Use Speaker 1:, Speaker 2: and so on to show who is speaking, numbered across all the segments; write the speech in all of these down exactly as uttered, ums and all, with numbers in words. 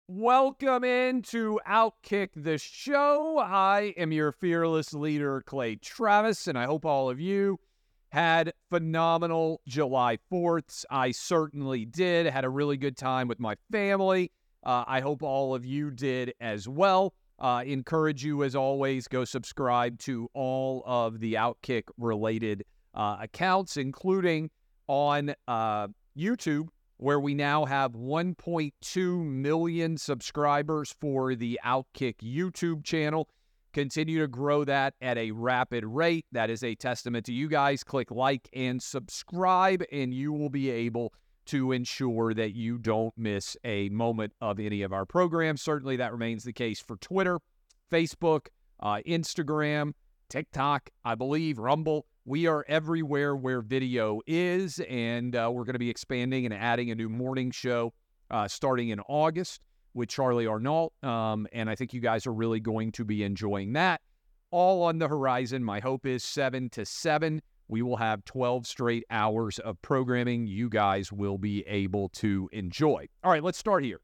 Speaker 1: Welcome into Outkick the Show. I am your fearless leader, Clay Travis, and I hope all of you had phenomenal July fourths. I certainly did. Had a really good time with my family. Uh, I hope all of you did as well. Uh, encourage you, as always, go subscribe to all of the Outkick-related uh, accounts, including on uh, YouTube, where we now have one point two million subscribers for the Outkick YouTube channel. Continue to grow that at a rapid rate. That is a testament to you guys. Click like and subscribe, and you will be able to ensure that you don't miss a moment of any of our programs. Certainly that remains the case for Twitter, Facebook, uh, Instagram, TikTok, I believe, Rumble. We are everywhere where video is, and uh, we're going to be expanding and adding a new morning show uh, starting in August with Charlie Arnault, um, and I think you guys are really going to be enjoying that. All on the horizon. My hope is seven to seven. We will have twelve straight hours of programming you guys will be able to enjoy. All right, let's start here.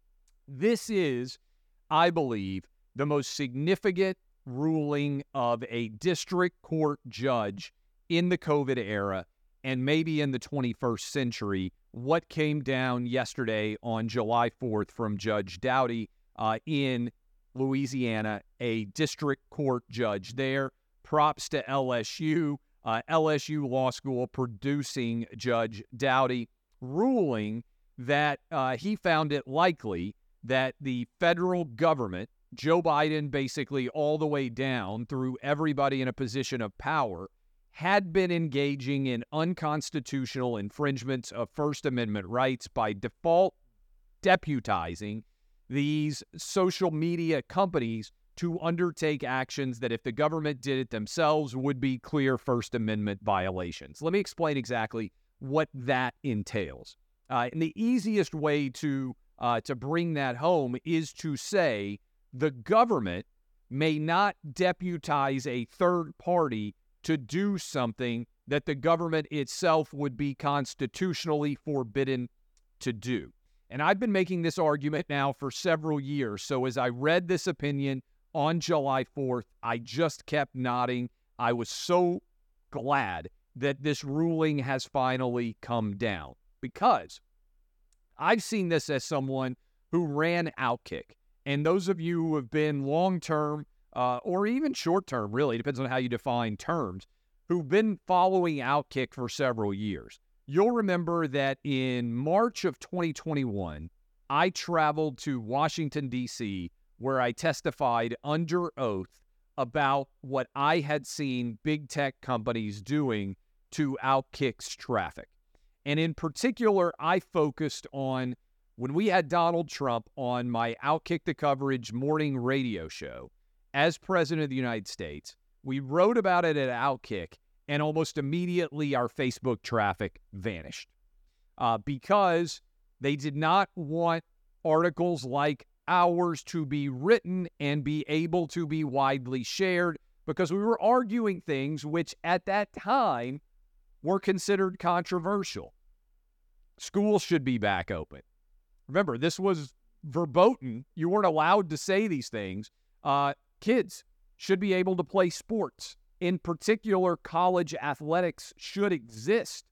Speaker 1: This is, I believe, the most significant ruling of a district court judge in the COVID era and maybe in the twenty-first century. What came down yesterday on July fourth from Judge Doughty uh, in Louisiana, a district court judge there. Props to L S U, uh, L S U Law School producing Judge Doughty, ruling that uh, he found it likely that the federal government, Joe Biden basically all the way down through everybody in a position of power, had been engaging in unconstitutional infringements of First Amendment rights by default deputizing these social media companies to undertake actions that, if the government did it themselves, would be clear First Amendment violations. Let me explain exactly what that entails. Uh, and the easiest way to uh, to bring that home is to say the government may not deputize a third party to do something that the government itself would be constitutionally forbidden to do. And I've been making this argument now for several years. So as I read this opinion on July fourth, I just kept nodding. I was so glad that this ruling has finally come down, because I've seen this as someone who ran Outkick. And those of you who have been long-term uh, or even short-term, really, depends on how you define terms, who've been following Outkick for several years, you'll remember that in March of twenty twenty-one, I traveled to Washington, D C, where I testified under oath about what I had seen big tech companies doing to Outkick's traffic. And in particular, I focused on when we had Donald Trump on my Outkick the Coverage morning radio show as President of the United States. We wrote about it at Outkick, and almost immediately our Facebook traffic vanished uh, because they did not want articles like ours to be written and be able to be widely shared, because we were arguing things which at that time were considered controversial. Schools should be back open. Remember, this was verboten. You weren't allowed to say these things. Uh, kids should be able to play sports. In particular, college athletics should exist.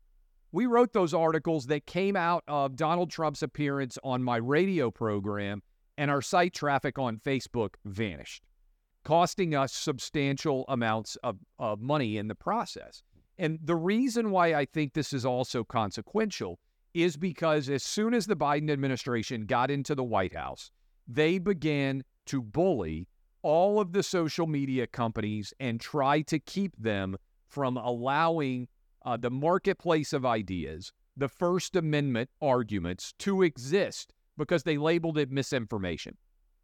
Speaker 1: We wrote those articles that came out of Donald Trump's appearance on my radio program, and our site traffic on Facebook vanished, costing us substantial amounts of, of money in the process. And the reason why I think this is also consequential is because as soon as the Biden administration got into the White House, they began to bully all of the social media companies and try to keep them from allowing uh, the marketplace of ideas, the First Amendment arguments, to exist, because they labeled it misinformation.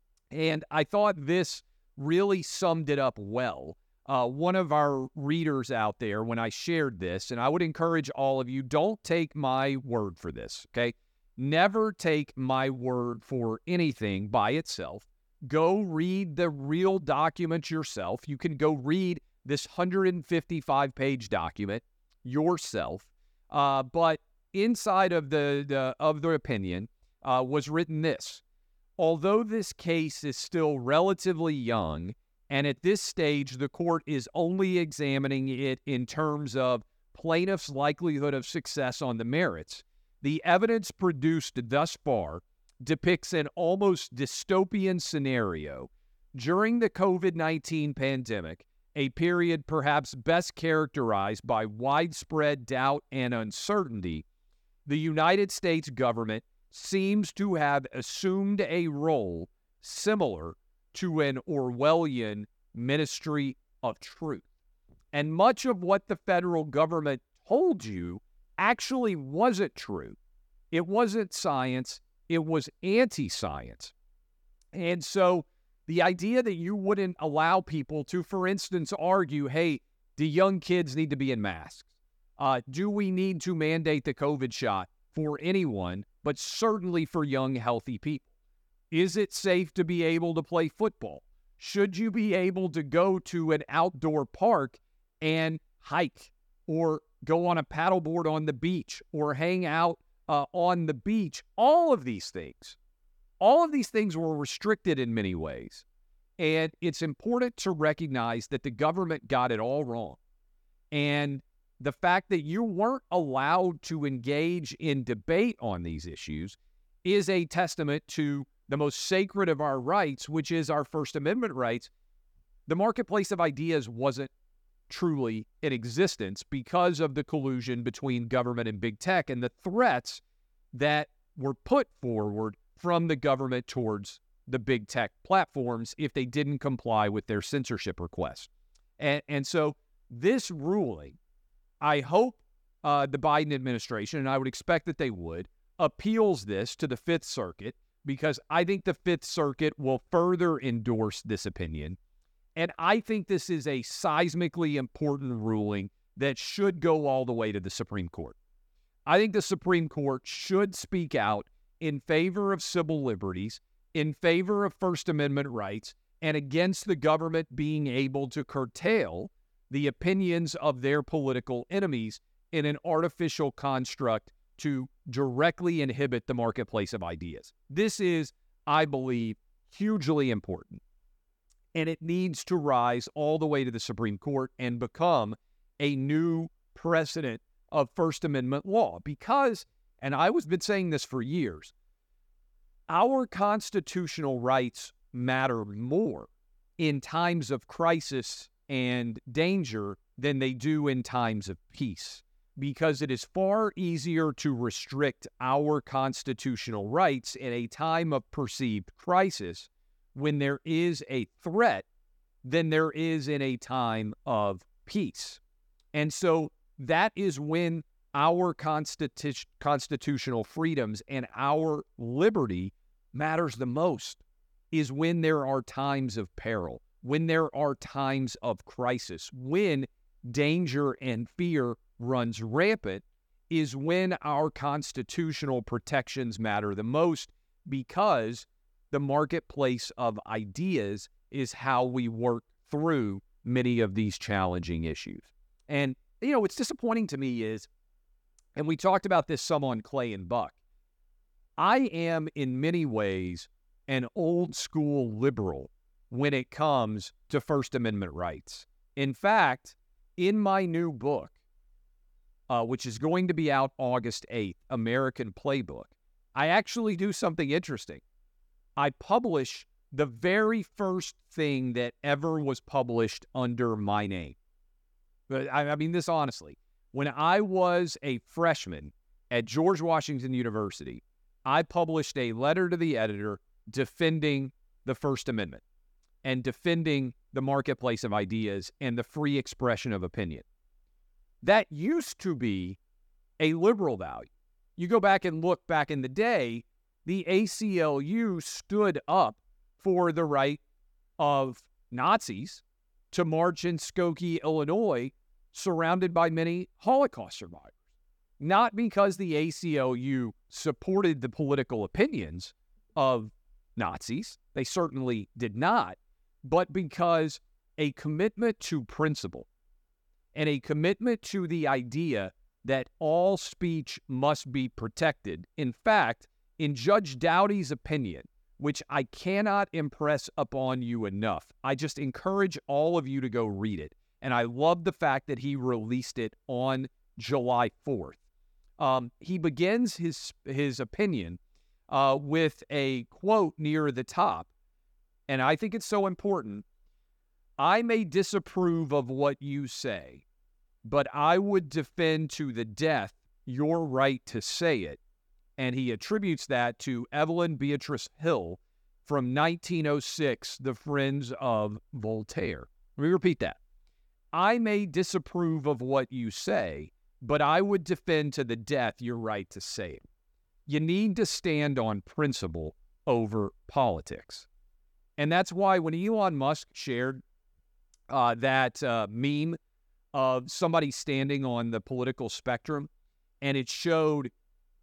Speaker 1: And I thought this really summed it up well. Uh, one of our readers out there, when I shared this, and I would encourage all of you, don't take my word for this, okay? Never take my word for anything by itself. Go read the real document yourself. You can go read this one hundred fifty-five page document yourself. Uh, but inside of the, the of the opinion uh, was written this: although this case is still relatively young, and at this stage the court is only examining it in terms of plaintiff's likelihood of success on the merits, the evidence produced thus far depicts an almost dystopian scenario during the COVID nineteen pandemic, a period perhaps best characterized by widespread doubt and uncertainty. The United States government seems to have assumed a role similar to an Orwellian ministry of truth. And much of what the federal government told you actually wasn't true. It wasn't science. It was anti-science. And so the idea that you wouldn't allow people to, for instance, argue, hey, do young kids need to be in masks? Uh, do we need to mandate the COVID shot for anyone, but certainly for young, healthy people? Is it safe to be able to play football? Should you be able to go to an outdoor park and hike or go on a paddleboard on the beach or hang out uh, on the beach? All of these things, all of these things were restricted in many ways. And it's important to recognize that the government got it all wrong. And the fact that you weren't allowed to engage in debate on these issues is a testament to the most sacred of our rights, which is our First Amendment rights. The marketplace of ideas wasn't truly in existence because of the collusion between government and big tech and the threats that were put forward from the government towards the big tech platforms if they didn't comply with their censorship requests. And, and so this ruling, I hope uh, the Biden administration, and I would expect that they would, appeals this to the Fifth Circuit, because I think the Fifth Circuit will further endorse this opinion. And I think this is a seismically important ruling that should go all the way to the Supreme Court. I think the Supreme Court should speak out in favor of civil liberties, in favor of First Amendment rights, and against the government being able to curtail the opinions of their political enemies in an artificial construct to directly inhibit the marketplace of ideas. This is, I believe, hugely important. And it needs to rise all the way to the Supreme Court and become a new precedent of First Amendment law. Because, and I was been saying this for years, our constitutional rights matter more in times of crisis and danger than they do in times of peace, because it is far easier to restrict our constitutional rights in a time of perceived crisis when there is a threat than there is in a time of peace. And so that is when our constitu- constitutional freedoms and our liberty matters the most, is when there are times of peril, when there are times of crisis, when danger and fear runs rampant, is when our constitutional protections matter the most, because the marketplace of ideas is how we work through many of these challenging issues. And, you know, what's disappointing to me is, and we talked about this some on Clay and Buck, I am in many ways an old school liberal when it comes to First Amendment rights. In fact, in my new book, uh, which is going to be out August eighth, American Playbook, I actually do something interesting. I publish the very first thing that ever was published under my name. But I, I mean this honestly. When I was a freshman at George Washington University, I published a letter to the editor defending the First Amendment and defending the marketplace of ideas and the free expression of opinion. That used to be a liberal value. You go back and look back in the day, the A C L U stood up for the right of Nazis to march in Skokie, Illinois, surrounded by many Holocaust survivors. Not because the A C L U supported the political opinions of Nazis, they certainly did not, but because a commitment to principle and a commitment to the idea that all speech must be protected. In fact, in Judge Doughty's opinion, which I cannot impress upon you enough. I just encourage all of you to go read it. And I love the fact that he released it on July fourth. Um, he begins his, his opinion uh, with a quote near the top, and I think it's so important. I may disapprove of what you say, but I would defend to the death your right to say it. And he attributes that to Evelyn Beatrice Hill from nineteen oh six, The Friends of Voltaire. Let me repeat that. I may disapprove of what you say, but I would defend to the death your right to say it. You need to stand on principle over politics. And that's why when Elon Musk shared uh, that uh, meme of somebody standing on the political spectrum, and it showed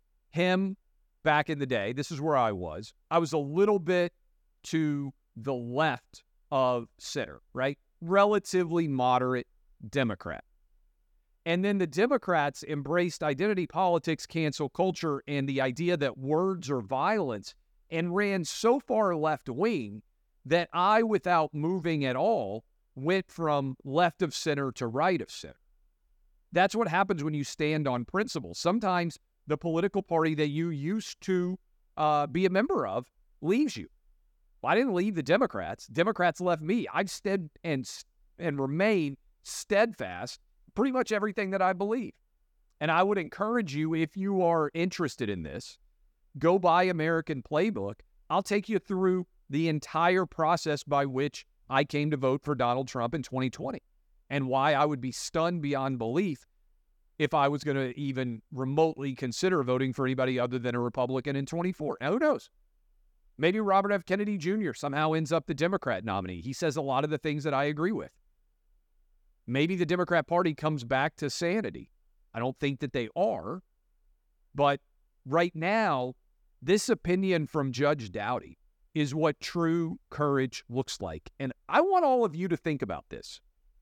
Speaker 1: him back in the day, this is where I was. I was a little bit to the left of center, right? Relatively moderate Democrat. And then the Democrats embraced identity politics, cancel culture, and the idea that words are violence, and ran so far left wing that I, without moving at all, went from left of center to right of center. That's what happens when you stand on principle. Sometimes the political party that you used to uh, be a member of leaves you. Well, I didn't leave the Democrats. Democrats left me. I've stead and and remain steadfast pretty much everything that I believe. And I would encourage you, if you are interested in this, go buy American Playbook. I'll take you through the entire process by which I came to vote for Donald Trump in twenty twenty and why I would be stunned beyond belief if I was going to even remotely consider voting for anybody other than a Republican in twenty-four. Now, who knows? Maybe Robert F. Kennedy Junior somehow ends up the Democrat nominee. He says a lot of the things that I agree with. Maybe the Democrat Party comes back to sanity. I don't think that they are. But right now, this opinion from Judge Doughty is what true courage looks like. And I want all of you to think about this.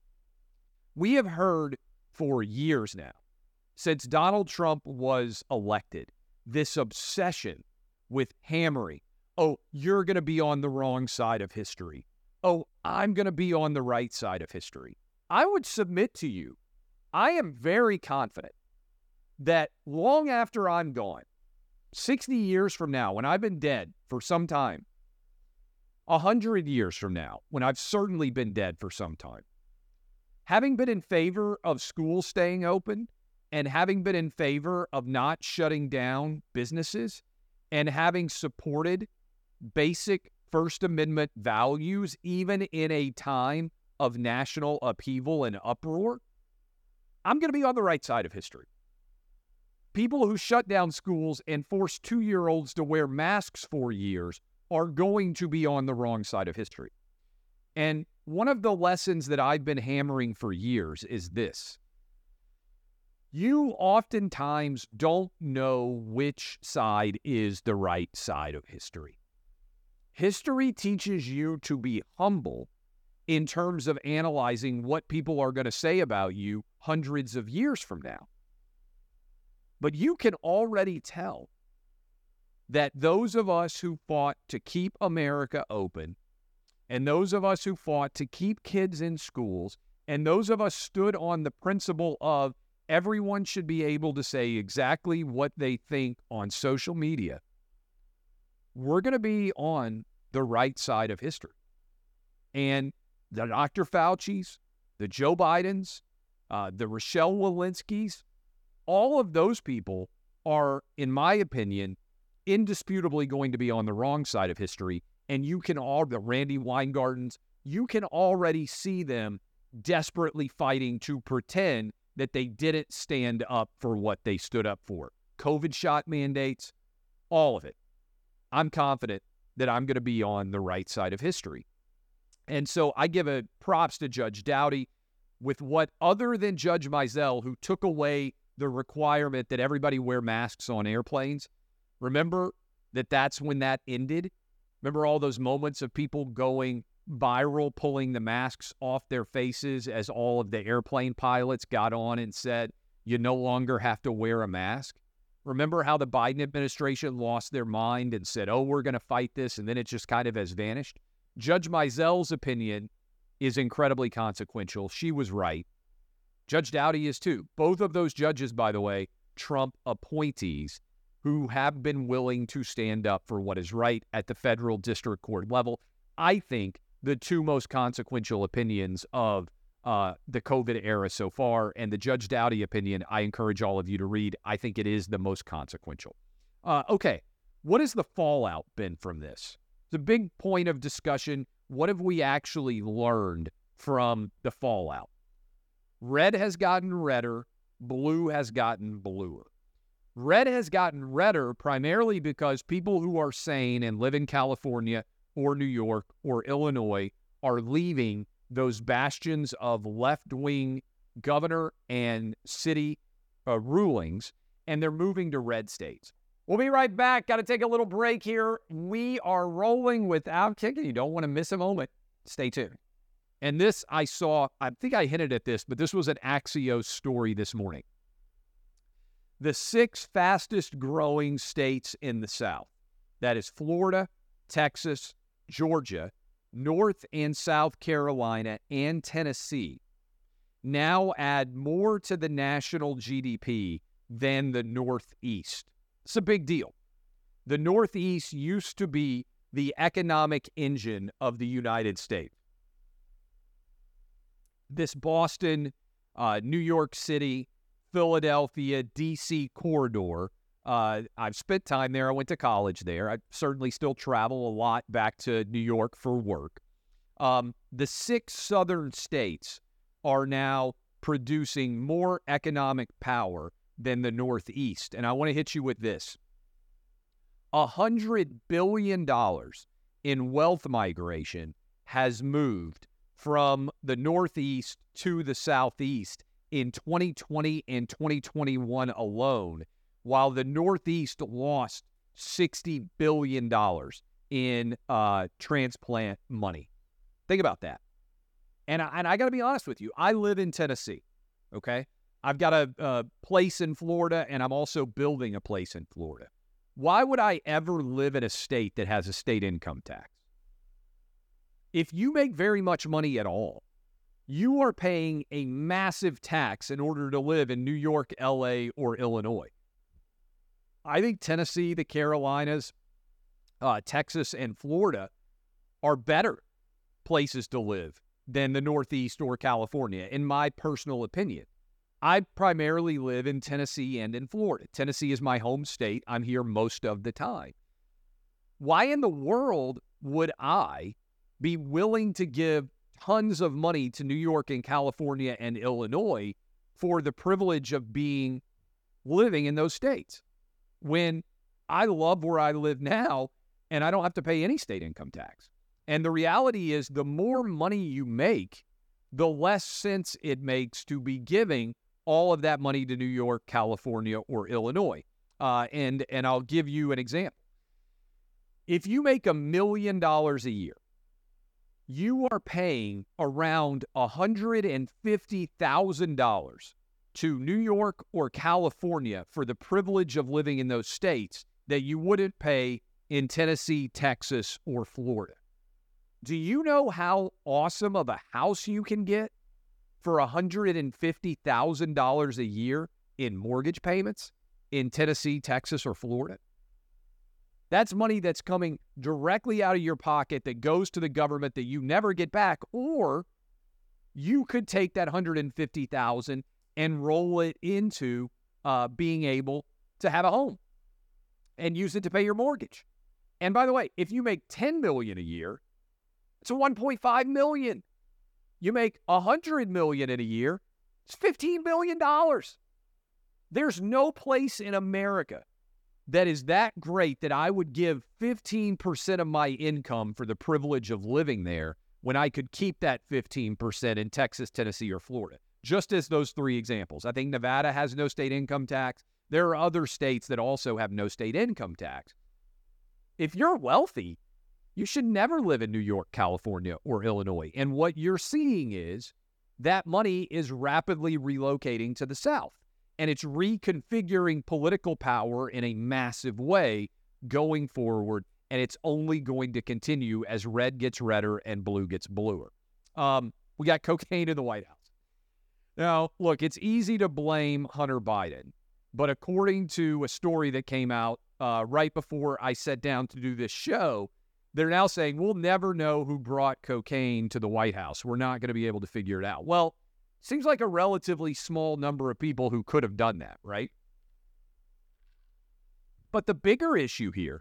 Speaker 1: We have heard for years now, since Donald Trump was elected, this obsession with hammering, oh, you're going to be on the wrong side of history. Oh, I'm going to be on the right side of history. I would submit to you, I am very confident that long after I'm gone, sixty years from now, when I've been dead for some time, one hundred years from now, when I've certainly been dead for some time, having been in favor of schools staying open and having been in favor of not shutting down businesses and having supported basic First Amendment values, even in a time of national upheaval and uproar, I'm going to be on the right side of history. People who shut down schools and forced two-year-olds to wear masks for years are going to be on the wrong side of history. And one of the lessons that I've been hammering for years is this. You oftentimes don't know which side is the right side of history. History teaches you to be humble in terms of analyzing what people are going to say about you hundreds of years from now. But you can already tell that those of us who fought to keep America open, and those of us who fought to keep kids in schools, and those of us stood on the principle of everyone should be able to say exactly what they think on social media, we're going to be on the right side of history. And the Doctor Fauci's, the Joe Bidens, uh, the Rochelle Walensky's, all of those people are, in my opinion, indisputably going to be on the wrong side of history. And you can all, the Randy Weingardens, you can already see them desperately fighting to pretend that they didn't stand up for what they stood up for. COVID shot mandates, all of it. I'm confident that I'm going to be on the right side of history. And so I give a props to Judge Doughty with what, other than Judge Mizell, who took away the requirement that everybody wear masks on airplanes. Remember that that's when that ended? Remember all those moments of people going viral, pulling the masks off their faces as all of the airplane pilots got on and said, you no longer have to wear a mask? Remember how the Biden administration lost their mind and said, oh, we're going to fight this, and then it just kind of has vanished? Judge Mizell's opinion is incredibly consequential. She was right. Judge Doughty is too. Both of those judges, by the way, Trump appointees who have been willing to stand up for what is right at the federal district court level. I think the two most consequential opinions of uh, the COVID era so far, and the Judge Doughty opinion, I encourage all of you to read. I think it is the most consequential. Uh, okay, what has the fallout been from this? It's a big point of discussion. What have we actually learned from the fallout? Red has gotten redder. Blue has gotten bluer. Red has gotten redder primarily because people who are sane and live in California or New York or Illinois are leaving those bastions of left-wing governor and city uh, rulings, and they're moving to red states. We'll be right back. Got to take a little break here. We are rolling with Outkick, and you don't want to miss a moment. Stay tuned. And this I saw, I think I hinted at this, but this was an Axios story this morning. The six fastest growing states in the South, that is Florida, Texas, Georgia, North and South Carolina, and Tennessee, now add more to the national G D P than the Northeast. It's a big deal. The Northeast used to be the economic engine of the United States. This Boston, uh, New York City, Philadelphia, D C corridor, uh, I've spent time there. I went to college there. I certainly still travel a lot back to New York for work. Um, the six southern states are now producing more economic power than the Northeast. And I want to hit you with this. one hundred billion dollars in wealth migration has moved from the Northeast to the Southeast in twenty twenty and twenty twenty-one alone, while the Northeast lost sixty billion dollars in uh, transplant money. Think about that. And I, and I got to be honest with you. I live in Tennessee, okay? I've got a, a place in Florida, and I'm also building a place in Florida. Why would I ever live in a state that has a state income tax? If you make very much money at all, you are paying a massive tax in order to live in New York, L A, or Illinois. I think Tennessee, the Carolinas, uh, Texas, and Florida are better places to live than the Northeast or California, in my personal opinion. I primarily live in Tennessee and in Florida. Tennessee is my home state. I'm here most of the time. Why in the world would I be willing to give tons of money to New York and California and Illinois for the privilege of being living in those states when I love where I live now and I don't have to pay any state income tax? And the reality is, the more money you make, the less sense it makes to be giving all of that money to New York, California, or Illinois. Uh, and, and I'll give you an example. If you make a million dollars a year, you are paying around one hundred fifty thousand dollars to New York or California for the privilege of living in those states that you wouldn't pay in Tennessee, Texas, or Florida. Do you know how awesome of a house you can get for one hundred fifty thousand dollars a year in mortgage payments in Tennessee, Texas, or Florida? That's money that's coming directly out of your pocket that goes to the government that you never get back. Or you could take that one hundred fifty thousand dollars and roll it into uh, being able to have a home and use it to pay your mortgage. And by the way, if you make ten million dollars a year, it's a one point five million dollars. You make one hundred million dollars in a year, it's fifteen billion dollars. There's no place in America that is that great that I would give fifteen percent of my income for the privilege of living there when I could keep that fifteen percent in Texas, Tennessee, or Florida. Just as those three examples. I think Nevada has no state income tax. There are other states that also have no state income tax. If you're wealthy, you should never live in New York, California, or Illinois. And what you're seeing is that money is rapidly relocating to the South. and it's reconfiguring political power in a massive way going forward, and it's only going to continue as red gets redder and blue gets bluer. Um, we got cocaine in the White House. Now, look, it's easy to blame Hunter Biden, but according to a story that came out uh, right before I sat down to do this show, they're now saying we'll never know who brought cocaine to the White House. We're not going to be able to figure it out. Well, seems like a relatively small number of people who could have done that, right? But the bigger issue here,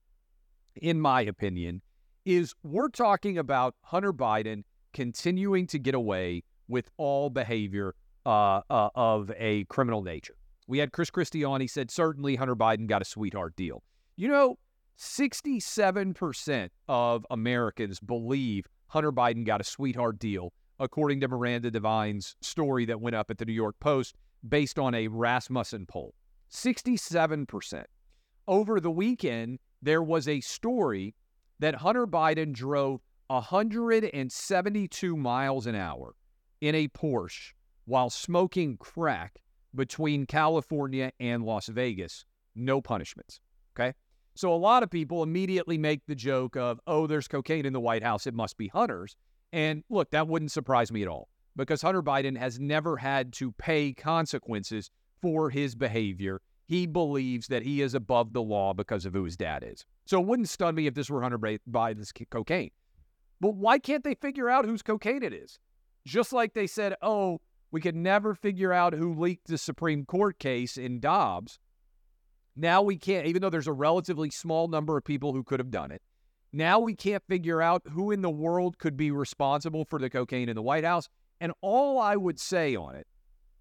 Speaker 1: in my opinion, is we're talking about Hunter Biden continuing to get away with all behavior uh, uh, of a criminal nature. We had Chris Christie on. He said, certainly Hunter Biden got a sweetheart deal. You know, sixty-seven percent of Americans believe Hunter Biden got a sweetheart deal, according to Miranda Devine's story that went up at the New York Post based on a Rasmussen poll. sixty-seven percent. Over the weekend, there was a story that Hunter Biden drove one hundred seventy-two miles an hour in a Porsche while smoking crack between California and Las Vegas. No punishments, okay? So a lot of people immediately make the joke of, oh, there's cocaine in the White House, it must be Hunter's. And look, that wouldn't surprise me at all, because Hunter Biden has never had to pay consequences for his behavior. He believes that he is above the law because of who his dad is. So it wouldn't stun me if this were Hunter Biden's cocaine. But why can't they figure out whose cocaine it is? Just like they said, oh, we could never figure out who leaked the Supreme Court case in Dobbs. Now we can't, even though there's a relatively small number of people who could have done it. Now we can't figure out who in the world could be responsible for the cocaine in the White House. And all I would say on it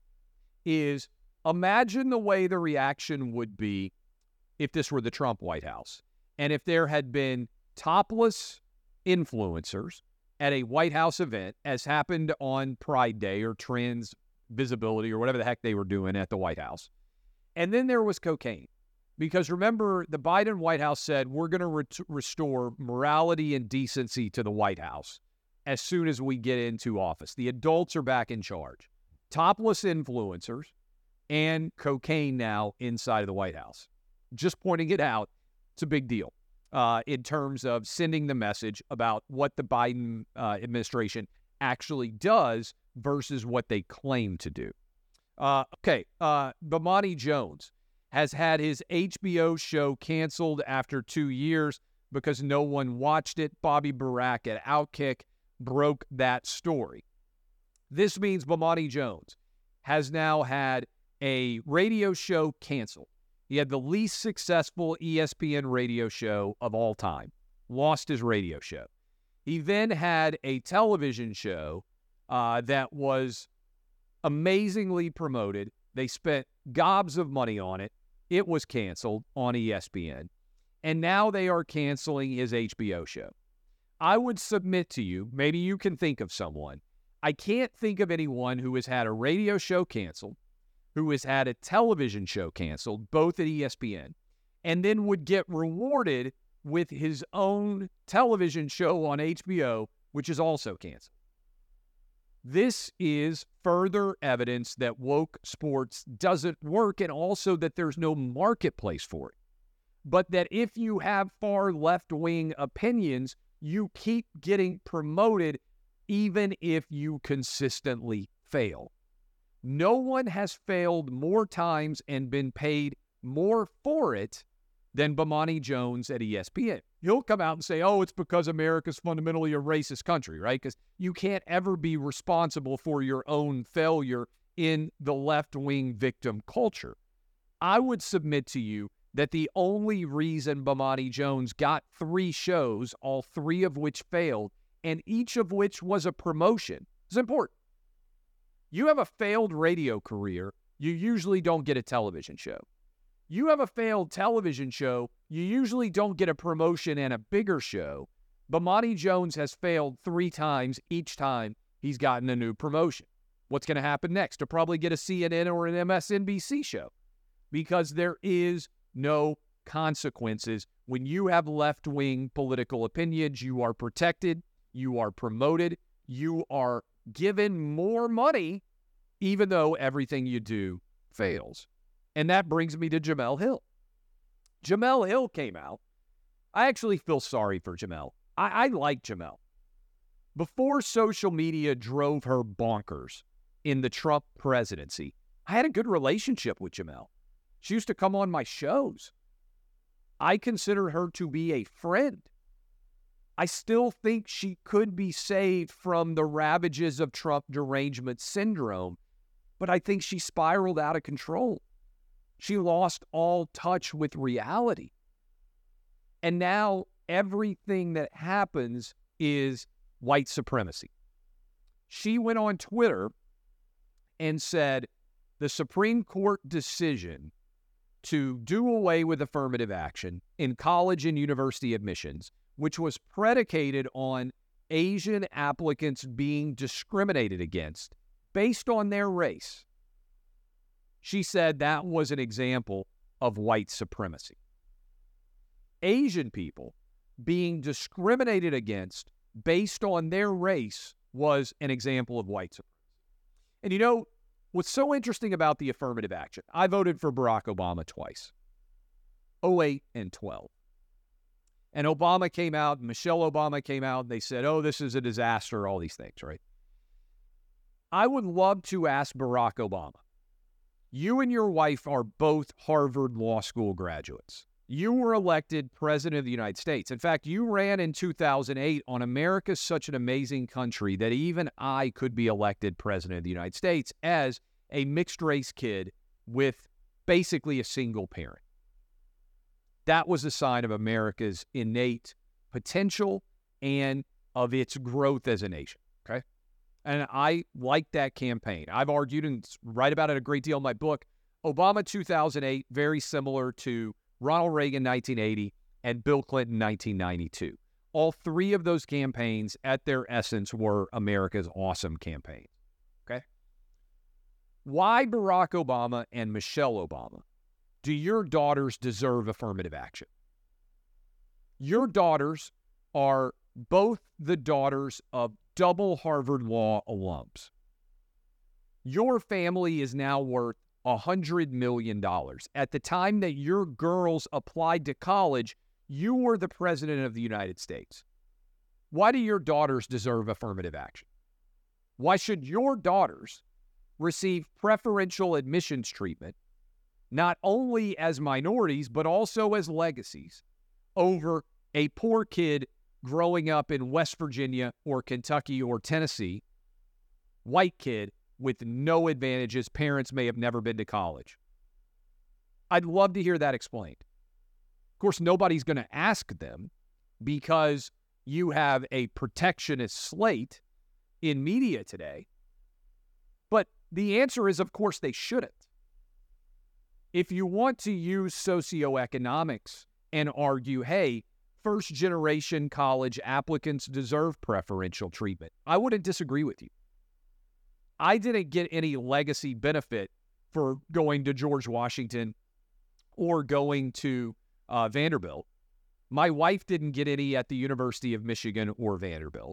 Speaker 1: is, imagine the way the reaction would be if this were the Trump White House. And if there had been topless influencers at a White House event, as happened on Pride Day or Trans Visibility or whatever the heck they were doing at the White House. And then there was cocaine. Because remember, the Biden White House said, we're going to re- restore morality and decency to the White House as soon as we get into office. The adults are back in charge. Topless influencers and cocaine now inside of the White House. Just pointing it out, it's a big deal uh, in terms of sending the message about what the Biden uh, administration actually does versus what they claim to do. Uh, okay, uh, Bomani Jones has had his H B O show canceled after two years because no one watched it. Bobby Barack at Outkick broke that story. This means Bomani Jones has now had a radio show canceled. He had the least successful E S P N radio show of all time. Lost his radio show. He then had a television show uh, that was amazingly promoted. They spent gobs of money on it. It was canceled on E S P N. And now they are canceling his H B O show. I would submit to you, maybe you can think of someone. I can't think of anyone who has had a radio show canceled, who has had a television show canceled, both at E S P N, and then would get rewarded with his own television show on H B O, which is also canceled. This is further evidence that woke sports doesn't work, and also that there's no marketplace for it. But that if you have far left-wing opinions, you keep getting promoted even if you consistently fail. No one has failed more times and been paid more for it than Bomani Jones at E S P N. He'll come out and say, oh, it's because America's fundamentally a racist country, right? Because you can't ever be responsible for your own failure in the left-wing victim culture. I would submit to you that the only reason Bomani Jones got three shows, all three of which failed, and each of which was a promotion, is important. You have a failed radio career, you usually don't get a television show. You have a failed television show, you usually don't get a promotion and a bigger show. Bomani Jones has failed three times each time he's gotten a new promotion. What's going to happen next? To probably get a C N N or an M S N B C show. Because there is no consequences. When you have left-wing political opinions, you are protected, you are promoted, you are given more money, even though everything you do fails. And that brings me to Jemele Hill. Jemele Hill came out. I actually feel sorry for Jemele. I, I like Jemele. Before social media drove her bonkers in the Trump presidency, I had a good relationship with Jemele. She used to come on my shows. I consider her to be a friend. I still think she could be saved from the ravages of Trump derangement syndrome, but I think she spiraled out of control. She lost all touch with reality. And now everything that happens is white supremacy. She went on Twitter and said the Supreme Court decision to do away with affirmative action in college and university admissions, which was predicated on Asian applicants being discriminated against based on their race. She said that was an example of white supremacy. Asian people being discriminated against based on their race was an example of white supremacy. And you know, what's so interesting about the affirmative action, I voted for Barack Obama twice, oh eight and twelve. And Obama came out, Michelle Obama came out, and they said, oh, this is a disaster, all these things, right? I would love to ask Barack Obama, you and your wife are both Harvard Law School graduates. You were elected president of the United States. In fact, you ran in two thousand eight on America's such an amazing country that even I could be elected president of the United States as a mixed-race kid with basically a single parent. That was a sign of America's innate potential and of its growth as a nation, okay? And I like that campaign. I've argued and write about it a great deal in my book. Obama two thousand eight, very similar to Ronald Reagan nineteen eighty and Bill Clinton nineteen ninety-two. All three of those campaigns, at their essence, were America's awesome campaigns, okay? Why Barack Obama and Michelle Obama do your daughters deserve affirmative action? Your daughters are both the daughters of double Harvard Law alums. Your family is now worth one hundred million dollars. At the time that your girls applied to college, you were the president of the United States. Why do your daughters deserve affirmative action? Why should your daughters receive preferential admissions treatment, not only as minorities, but also as legacies, over a poor kid growing up in West Virginia or Kentucky or Tennessee, white kid with no advantages, parents may have never been to college? I'd love to hear that explained. Of course, nobody's going to ask them because you have a protectionist slate in media today. But the answer is, of course, they shouldn't. If you want to use socioeconomics and argue, hey, first-generation college applicants deserve preferential treatment, I wouldn't disagree with you. I didn't get any legacy benefit for going to George Washington or going to uh, Vanderbilt. My wife didn't get any at the University of Michigan or Vanderbilt.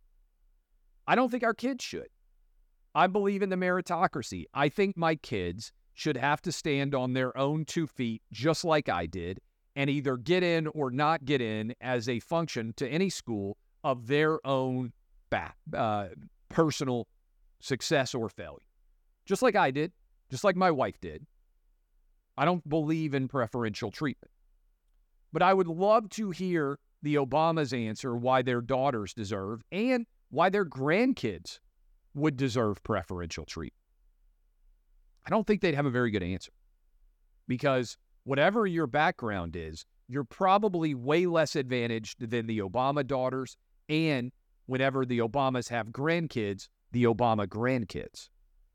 Speaker 1: I don't think our kids should. I believe in the meritocracy. I think my kids should have to stand on their own two feet, just like I did, and either get in or not get in as a function to any school of their own back, uh, personal success or failure. Just like I did, just like my wife did. I don't believe in preferential treatment. But I would love to hear the Obamas answer why their daughters deserve and why their grandkids would deserve preferential treatment. I don't think they'd have a very good answer, because whatever your background is, you're probably way less advantaged than the Obama daughters, and whenever the Obamas have grandkids, the Obama grandkids.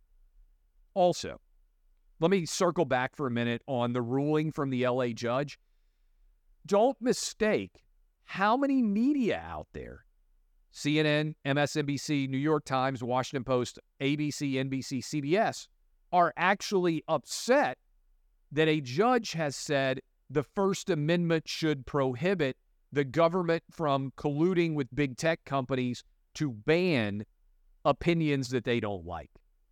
Speaker 1: Also, let me circle back for a minute on the ruling from the L A judge. Don't mistake how many media out there, C N N, M S N B C, New York Times, Washington Post, A B C, N B C, C B S, are actually upset that a judge has said the First Amendment should prohibit the government from colluding with big tech companies to ban opinions that they don't like.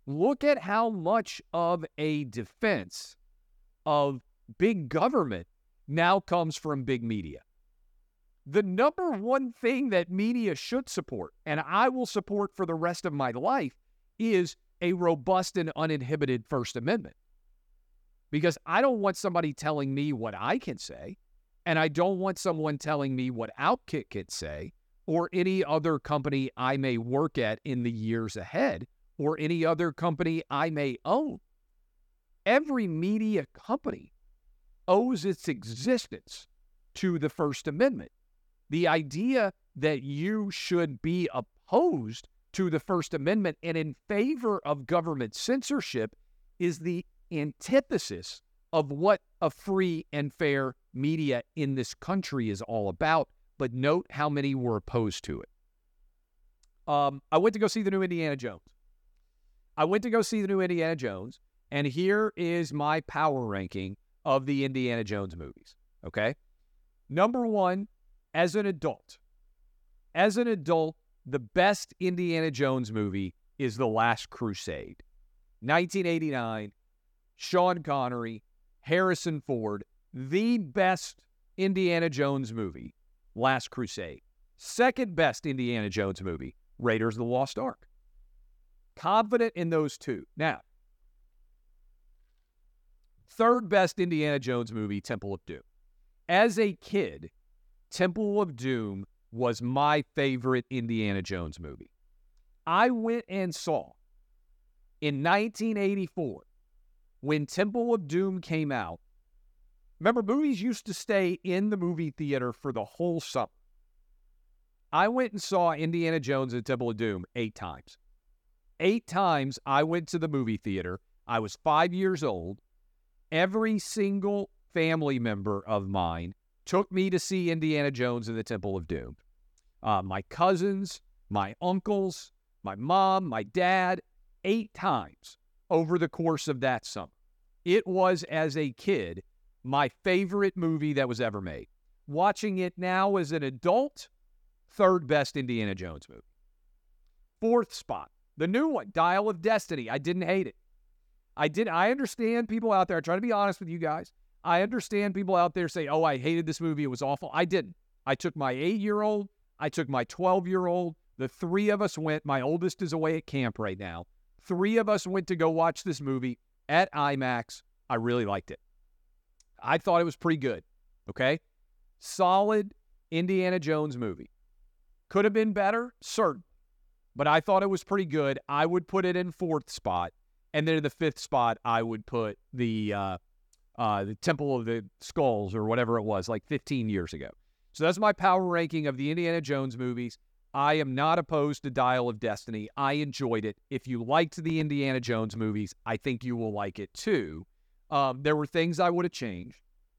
Speaker 1: Look at how much of a defense of big government now comes from big media. The number one thing that media should support, and I will support for the rest of my life, is a robust and uninhibited First Amendment. Because I don't want somebody telling me what I can say, and I don't want someone telling me what Outkick can say, or any other company I may work at in the years ahead, or any other company I may own. Every media company owes its existence to the First Amendment. The idea that you should be opposed to the First Amendment and in favor of government censorship is the antithesis of what a free and fair media in this country is all about. But note how many were opposed to it. Um, I went to go see the new Indiana Jones. I went to go see the new Indiana Jones, and here is my power ranking of the Indiana Jones movies, okay? Number one, as an adult. As an adult, the best Indiana Jones movie is The Last Crusade. nineteen eighty-nine, Sean Connery, Harrison Ford, the best Indiana Jones movie, Last Crusade. Second best Indiana Jones movie, Raiders of the Lost Ark. Confident in those two. Now, third best Indiana Jones movie, Temple of Doom. As a kid, Temple of Doom was my favorite Indiana Jones movie. I went and saw in nineteen eighty-four, when Temple of Doom came out. Remember, movies used to stay in the movie theater for the whole summer. I went and saw Indiana Jones and Temple of Doom eight times. Eight times I went to the movie theater. I was five years old. Every single family member of mine took me to see Indiana Jones and the Temple of Doom. Uh, my cousins, my uncles, my mom, my dad, eight times over the course of that summer. It was, as a kid, my favorite movie that was ever made. Watching it now as an adult, third best Indiana Jones movie. Fourth spot, the new one, Dial of Destiny. I didn't hate it. I did. I understand people out there. I'm trying to be honest with you guys. I understand people out there say, oh, I hated this movie. It was awful. I didn't. I took my eight-year-old. I took my twelve-year-old. The three of us went. My oldest is away at camp right now. Three of us went to go watch this movie at IMAX. I really liked it. I thought it was pretty good. Okay? Solid Indiana Jones movie. Could have been better? Certain. But I thought it was pretty good. I would put it in fourth spot. And then in the fifth spot, I would put the uh, uh, the Temple of the Skulls or whatever it was, like fifteen years ago. So that's my power ranking of the Indiana Jones movies. I am not opposed to Dial of Destiny. I enjoyed it. If you liked the Indiana Jones movies, I think you will like it too. Um, there were things I would have changed.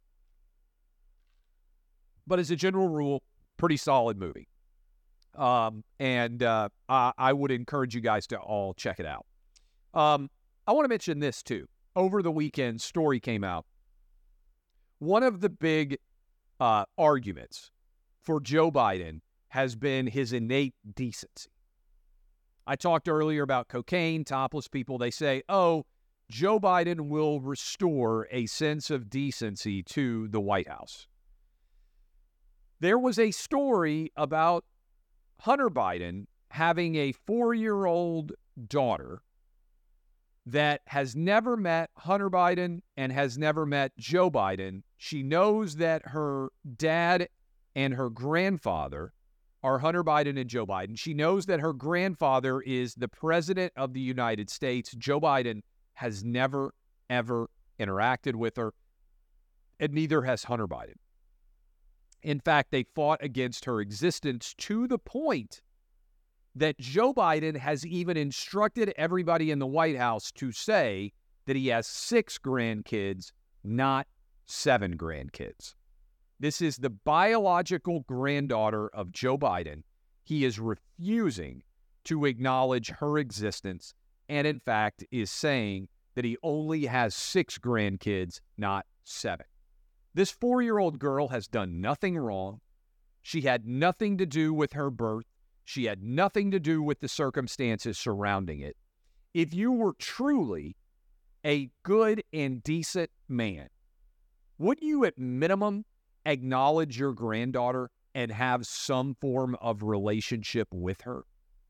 Speaker 1: But as a general rule, pretty solid movie. Um, and uh, I, I would encourage you guys to all check it out. Um, I want to mention this too. Over the weekend, story came out. One of the big uh, arguments for Joe Biden has been his innate decency. I talked earlier about cocaine, topless people. They say, oh, Joe Biden will restore a sense of decency to the White House. There was a story about Hunter Biden having a four-year-old daughter that has never met Hunter Biden and has never met Joe Biden. She knows that her dad and her grandfather are Hunter Biden and Joe Biden. She knows that her grandfather is the president of the United States. Joe Biden has never, ever interacted with her, and neither has Hunter Biden. In fact, they fought against her existence to the point that Joe Biden has even instructed everybody in the White House to say that he has six grandkids, not seven grandkids. This is the biological granddaughter of Joe Biden. He is refusing to acknowledge her existence and, in fact, is saying that he only has six grandkids, not seven. This four-year-old girl has done nothing wrong. She had nothing to do with her birth. She had nothing to do with the circumstances surrounding it. if you were truly a good and decent man, would you at minimum acknowledge your granddaughter and have some form of relationship with her?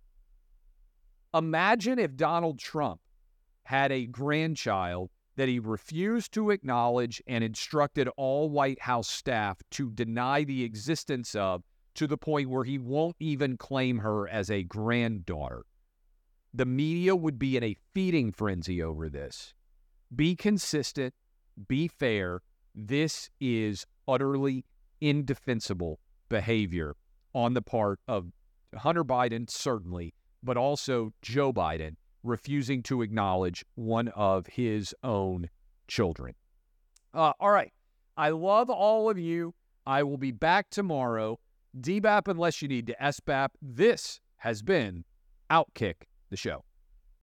Speaker 1: Imagine if Donald Trump had a grandchild that he refused to acknowledge and instructed all White House staff to deny the existence of, to the point where he won't even claim her as a granddaughter. The media would be in a feeding frenzy over this. Be consistent, be fair. This is utterly indefensible behavior on the part of Hunter Biden, certainly, but also Joe Biden, refusing to acknowledge one of his own children. Uh, all right. I love all of you. I will be back tomorrow. D B A P unless you need to S B A P. This has been Outkick the Show.